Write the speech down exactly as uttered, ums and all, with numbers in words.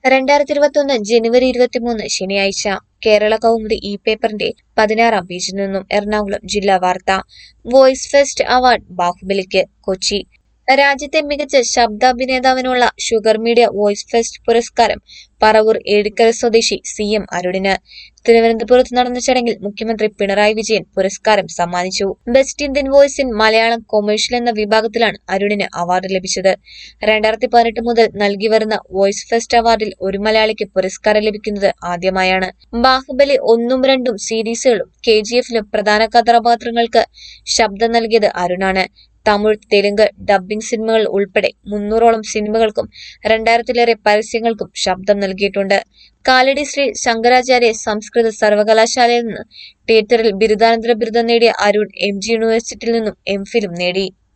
രണ്ടായിരത്തി ഇരുപത്തി ഒന്ന് ജനുവരി ഇരുപത്തിമൂന്ന് ശനിയാഴ്ച കേരള കൗമുദി ഇ പേപ്പറിന്റെ പതിനാറാം പേജിൽ നിന്നും എറണാകുളം ജില്ലാ വാർത്ത. വോയിസ് ഫെസ്റ്റ് അവാർഡ് ബാഹുബലിക്ക്. കൊച്ചി. രാജ്യത്തെ മികച്ച ശബ്ദാഭിനേതാവിനുള്ള ഷുഗർ മീഡിയ വോയിസ് ഫെസ്റ്റ് പുരസ്കാരം പറവൂർ ഏഴിക്കര സ്വദേശി സി എം അരുണിന്. തിരുവനന്തപുരത്ത് നടന്ന ചടങ്ങിൽ മുഖ്യമന്ത്രി പിണറായി വിജയൻ പുരസ്കാരം സമ്മാനിച്ചു. Best Indian voice in Malayalam commercial എന്ന വിഭാഗത്തിലാണ് അരുണിന് അവാർഡ് ലഭിച്ചത്. രണ്ടായിരത്തി പതിനെട്ട് മുതൽ നൽകി വരുന്ന വോയിസ് ഫെസ്റ്റ് അവാർഡിൽ ഒരു മലയാളിക്ക് പുരസ്കാരം ലഭിക്കുന്നത് ആദ്യമായാണ്. ബാഹുബലി ഒന്നും രണ്ടും സീരീസുകളും കെ ജി എഫിലും പ്രധാന കഥാപാത്രങ്ങൾക്ക് ശബ്ദം നൽകിയത് അരുണാണ്. തമിഴ്, തെലുങ്ക് ഡബ്ബിംഗ് സിനിമകൾ ഉൾപ്പെടെ മുന്നൂറോളം സിനിമകൾക്കും രണ്ടായിരത്തിലേറെ പരസ്യങ്ങൾക്കും ശബ്ദം നൽകിയിട്ടുണ്ട്. കാലടി ശ്രീ ശങ്കരാചാര്യ സംസ്കൃത സർവകലാശാലയിൽ നിന്ന് തിയേറ്ററിൽ ബിരുദാനന്തര ബിരുദം നേടിയ അരുൺ എം ജി യൂണിവേഴ്സിറ്റിയിൽ നിന്നും എം ഫിലും നേടി.